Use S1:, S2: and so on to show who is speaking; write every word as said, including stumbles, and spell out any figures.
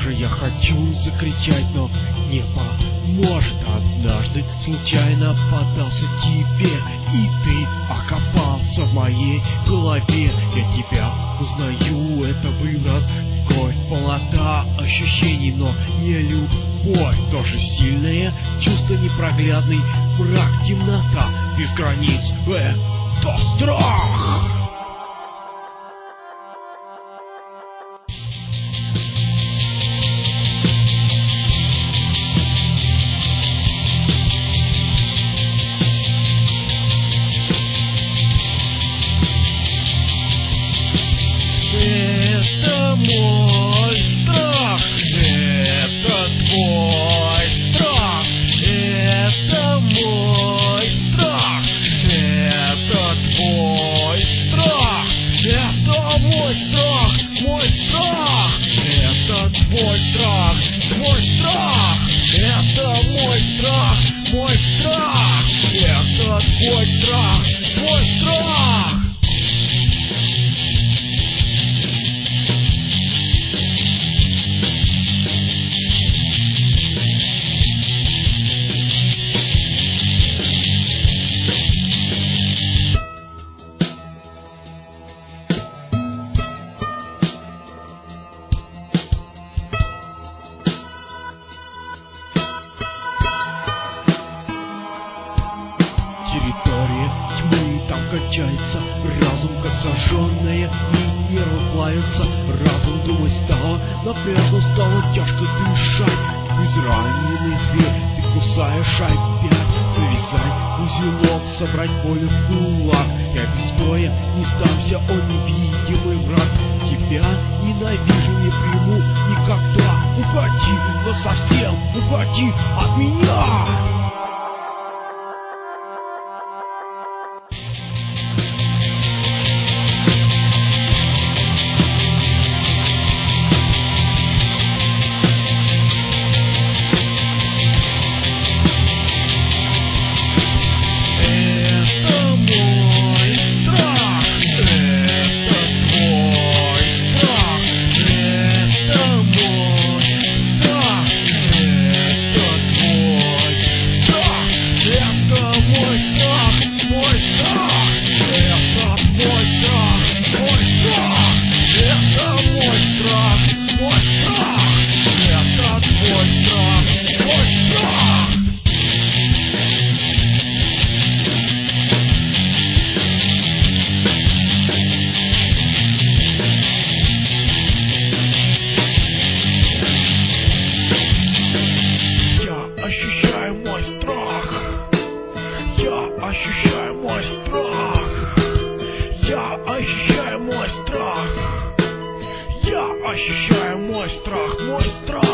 S1: тоже я хочу закричать, но не поможет. Однажды случайно подался тебе, и ты окопался в моей голове. Я тебя узнаю, это выброс, кровь, полнота ощущений, но не любовь. Тоже сильное чувство, непроглядный мрак, темнота без границ. Это страх! Это мой страх, это твой страх, это мой страх, это твой страх, это мой страх, мой страх, это твой страх, твой страх, это мой страх, мой страх, это твой страх, твой страх. Территория тьмы там качается, разум как сожженная, и нервы плавятся. Разум думать стало, напряжно стало тяжко дышать. Израненный зверь, ты кусаешь опять. Завязать узелок, собрать поле в кулак. Я без боя не сдамся, о невидимый враг. Тебя ненавижу, не приму никогда. Уходи, но совсем уходи от меня. Ощущаю мой страх, я ощущаю мой страх, я ощущаю мой страх, я ощущаю мой страх, мой страх.